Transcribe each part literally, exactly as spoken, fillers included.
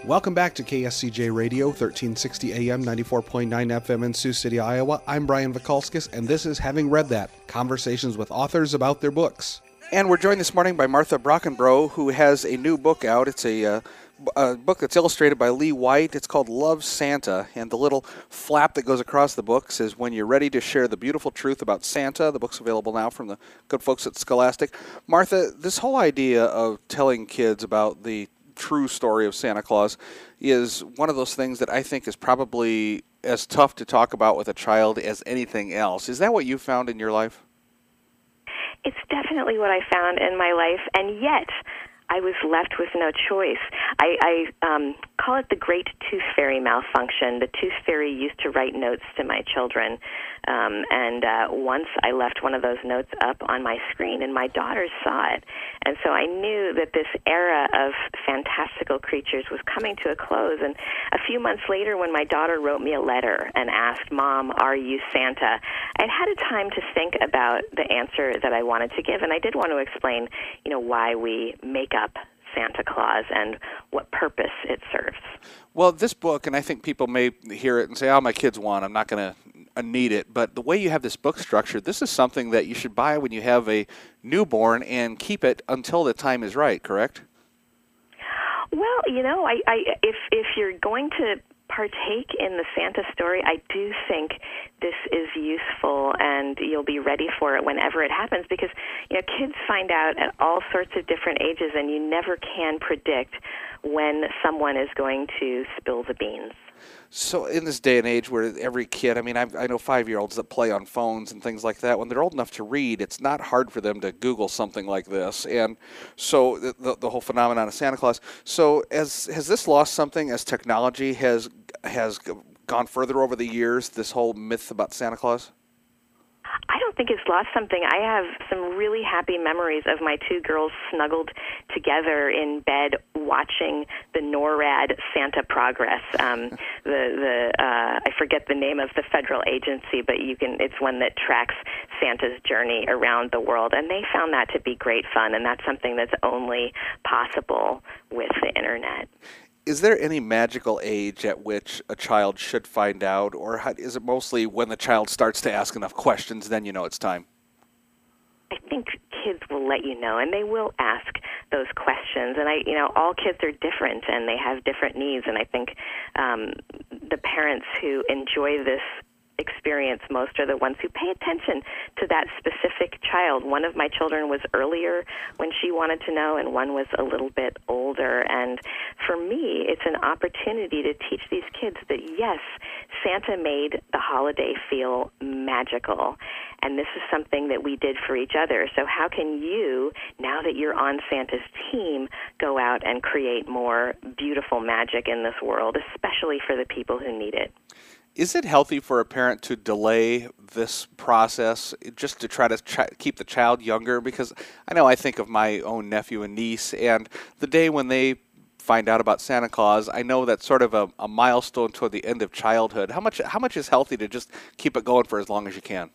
Welcome back to K S C J Radio, thirteen sixty A M, ninety-four point nine F M in Sioux City, Iowa. I'm Brian Vikalskis, and this is Having Read That, conversations with authors about their books. And we're joined this morning by Martha Brockenbrough, who has a new book out. It's a, uh, a book that's illustrated by Lee White. It's called Love Santa, and the little flap that goes across the book says, "When you're ready to share the beautiful truth about Santa." The book's available now from the good folks at Scholastic. Martha, this whole idea of telling kids about the true story of Santa Claus is one of those things that I think is probably as tough to talk about with a child as anything else. Is that what you found in your life? It's definitely what I found in my life, and yet I was left with no choice. I, I um, call it the great tooth fairy malfunction. The tooth fairy used to write notes to my children, um, and uh, once I left one of those notes up on my screen, and my daughters saw it. And so I knew that this era of fantastical creatures was coming to a close. And a few months later, when my daughter wrote me a letter and asked, "Mom, are you Santa?" I'd had a time to think about the answer that I wanted to give, and I did want to explain, you know, why we make up Santa Claus and what purpose it serves. Well, this book, and I think people may hear it and say, "Oh, my kids want, I'm not going to need it," but the way you have this book structured, this is something that you should buy when you have a newborn and keep it until the time is right, correct? Well, you know, I, I if if you're going to partake in the Santa story, I do think this is useful, and you'll be ready for it whenever it happens, because, you know, kids find out at all sorts of different ages, and you never can predict when someone is going to spill the beans. So in this day and age where every kid, I mean, I, I know five-year-olds that play on phones and things like that, when they're old enough to read, it's not hard for them to Google something like this. And so the, the, the whole phenomenon of Santa Claus. So as, has this lost something as technology has has gone further over the years, this whole myth about Santa Claus? I don't think it's lost something. I have some really happy memories of my two girls snuggled together in bed watching the NORAD Santa Progress. Um, the the uh, I forget the name of the federal agency, but you can. It's one that tracks Santa's journey around the world, and they found that to be great fun. And that's something that's only possible with the internet. Is there any magical age at which a child should find out, or how, is it mostly when the child starts to ask enough questions, then you know it's time? I think kids will let you know, and they will ask those questions. And I, you know, all kids are different, and they have different needs. And I think um, the parents who enjoy this experience most are the ones who pay attention to that specific child. One of my children was earlier when she wanted to know, and one was a little bit older. And for me, it's an opportunity to teach these kids that, yes, Santa made the holiday feel magical, and this is something that we did for each other. So how can you, now that you're on Santa's team, go out and create more beautiful magic in this world, especially for the people who need it? Is it healthy for a parent to delay this process just to try to ch- keep the child younger? Because I know I think of my own nephew and niece, and the day when they find out about Santa Claus, I know that's sort of a, a milestone toward the end of childhood. How much how much is healthy to just keep it going for as long as you can?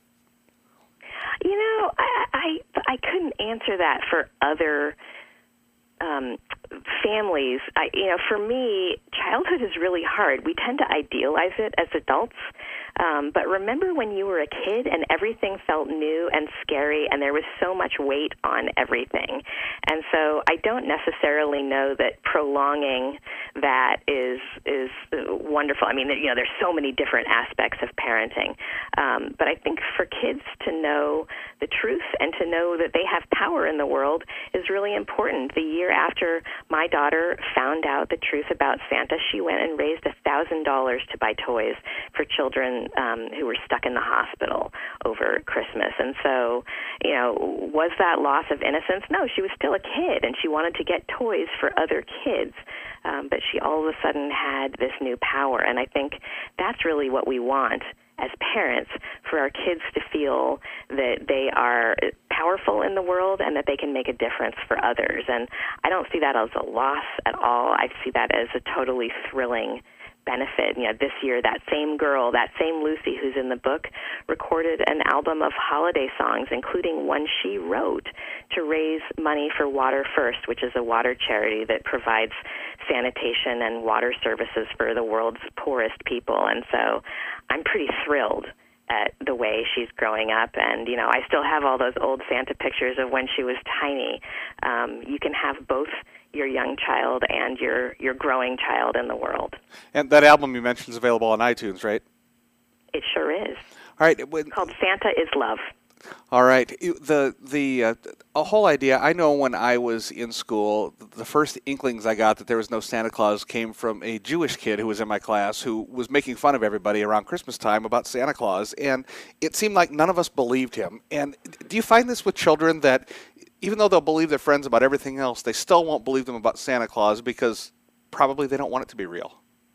You know, I I, I couldn't answer that for other Um, families. I, you know, for me, childhood is really hard. We tend to idealize it as adults. Um, but remember when you were a kid and everything felt new and scary, and there was so much weight on everything. And so I don't necessarily know that prolonging that is is wonderful. I mean, you know, there's so many different aspects of parenting. Um, but I think for kids to know the truth and to know that they have power in the world is really important. The year after my daughter found out the truth about Santa, she went and raised one thousand dollars to buy toys for children um, who were stuck in the hospital over Christmas. And so, you know, was that loss of innocence? No, she was still a kid, and she wanted to get toys for other kids. Um, but she all of a sudden had this new power, and I think that's really what we want as parents, for our kids to feel that they are powerful in the world and that they can make a difference for others. And I don't see that as a loss at all. I see that as a totally thrilling benefit. You know, this year, that same girl, that same Lucy who's in the book, recorded an album of holiday songs, including one she wrote to raise money for Water First, which is a water charity that provides sanitation and water services for the world's poorest people. And so I'm pretty thrilled at the way she's growing up. And, you know, I still have all those old Santa pictures of when she was tiny. Um, you can have both your young child and your, your growing child in the world. And that album you mentioned is available on iTunes, right? It sure is. All right. When, it's called Santa is Love. All right. The the uh, a whole idea, I know when I was in school, the first inklings I got that there was no Santa Claus came from a Jewish kid who was in my class who was making fun of everybody around Christmas time about Santa Claus. And it seemed like none of us believed him. And do you find this with children that even though they'll believe their friends about everything else, they still won't believe them about Santa Claus because probably they don't want it to be real?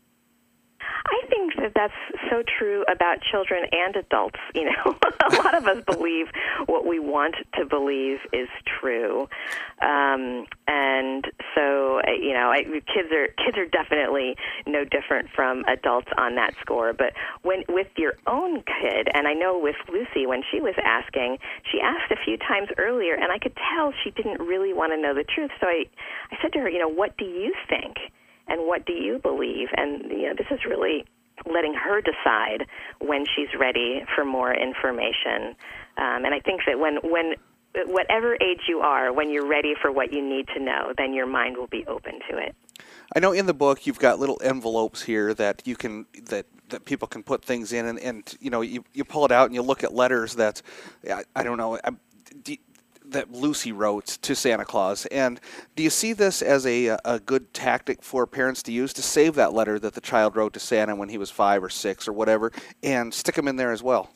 I think that that's so true about children and adults. You know, a lot of us believe what we want to believe is true, um, and so you know, I, kids are kids are definitely no different from adults on that score. But when with your own kid, and I know with Lucy, when she was asking, she asked a few times earlier, and I could tell she didn't really want to know the truth. So I, I said to her, you know, what do you think? And what do you believe? And you know, this is really letting her decide when she's ready for more information. Um, and I think that when, when, whatever age you are, when you're ready for what you need to know, then your mind will be open to it. I know in the book you've got little envelopes here that you can that, that people can put things in, and, and you know you, you pull it out and you look at letters that I, I don't know. I, do, that Lucy wrote to Santa Claus. And do you see this as a, a good tactic for parents to use to save that letter that the child wrote to Santa when he was five or six or whatever and stick them in there as well?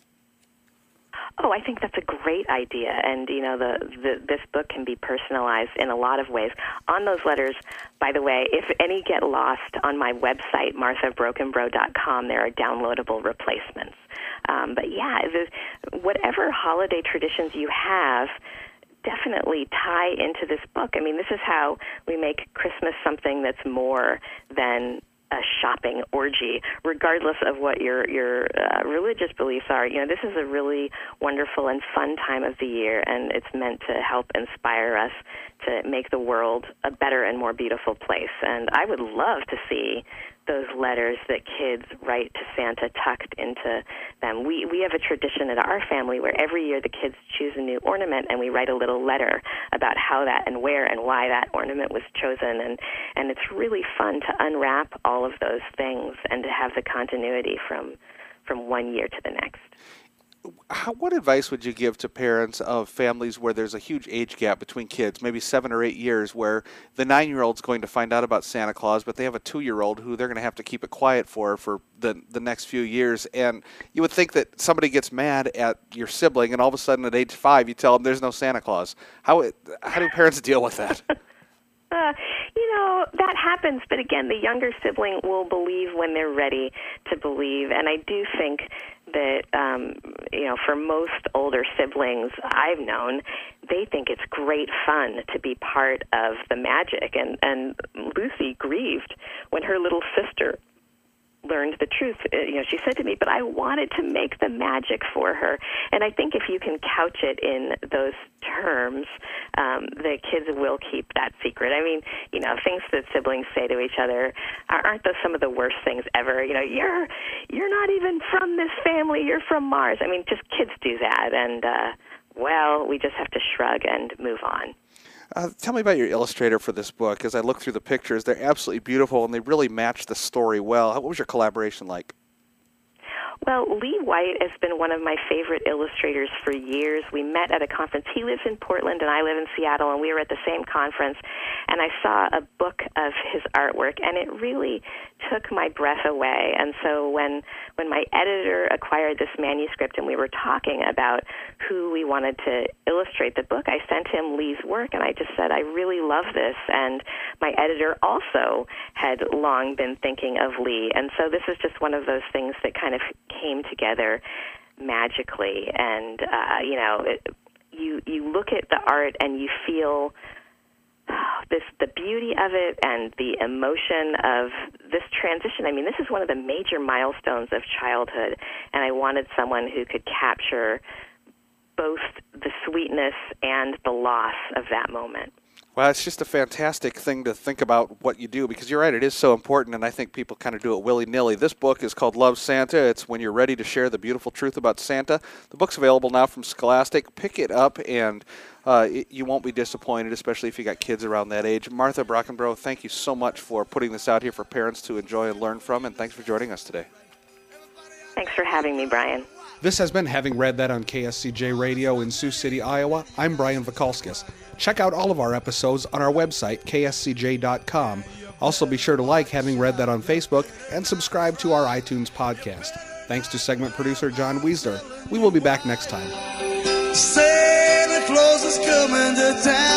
Oh, I think that's a great idea. And, you know, the, the this book can be personalized in a lot of ways. On those letters, by the way, if any get lost on my website, martha brokenbrough dot com, there are downloadable replacements. Um, but, yeah, the, whatever holiday traditions you have, definitely tie into this book. I mean, this is how we make Christmas something that's more than a shopping orgy, regardless of what your your uh, religious beliefs are. You know, this is a really wonderful and fun time of the year, and it's meant to help inspire us to make the world a better and more beautiful place. And I would love to see those letters that kids write to Santa tucked into them. We we have a tradition at our family where every year the kids choose a new ornament and we write a little letter about how that and where and why that ornament was chosen. And, and it's really fun to unwrap all of those things and to have the continuity from from one year to the next. How, what advice would you give to parents of families where there's a huge age gap between kids, maybe seven or eight years, where the nine-year-old's going to find out about Santa Claus, but they have a two-year-old who they're going to have to keep it quiet for for the, the next few years? And you would think that somebody gets mad at your sibling, and all of a sudden at age five you tell them there's no Santa Claus. How, how do parents deal with that? Uh, you know, that happens, but again, the younger sibling will believe when they're ready to believe. And I do think that, um, you know, for most older siblings I've known, they think it's great fun to be part of the magic. And, and Lucy grieved when her little sister learned the truth. You know, she said to me, but I wanted to make the magic for her. And I think if you can couch it in those terms, um, the kids will keep that secret. I mean, you know, things that siblings say to each other aren't those some of the worst things ever? You know, you're you're not even from this family, you're from Mars. I mean, just kids do that. And, uh, well, we just have to shrug and move on. Uh, tell me about your illustrator for this book. As I look through the pictures, they're absolutely beautiful, and they really match the story well. What was your collaboration like? Well, Lee White has been one of my favorite illustrators for years. We met at a conference. He lives in Portland, and I live in Seattle, and we were at the same conference, and I saw a book of his artwork, and it really took my breath away. And so when when my editor acquired this manuscript and we were talking about who we wanted to illustrate the book, I sent him Lee's work, and I just said, I really love this. And my editor also had long been thinking of Lee. And so this is just one of those things that kind of came together magically. And, uh, you know, it, you, you look at the art and you feel this the beauty of it and the emotion of this transition. I mean, this is one of the major milestones of childhood, and I wanted someone who could capture both the sweetness and the loss of that moment. Well, it's just a fantastic thing to think about what you do, because you're right, it is so important, and I think people kind of do it willy-nilly. This book is called Love Santa. It's when you're ready to share the beautiful truth about Santa. The book's available now from Scholastic. Pick it up, and uh, it, you won't be disappointed, especially if you got kids around that age. Martha Brockenbrough, thank you so much for putting this out here for parents to enjoy and learn from, and thanks for joining us today. Thanks for having me, Brian. This has been Having Read That on K S C J Radio in Sioux City, Iowa. I'm Brian Vakalskis. Check out all of our episodes on our website, K S C J dot com. Also be sure to like Having Read That on Facebook and subscribe to our iTunes podcast. Thanks to segment producer John Weisler. We will be back next time. Santa Claus is coming to town.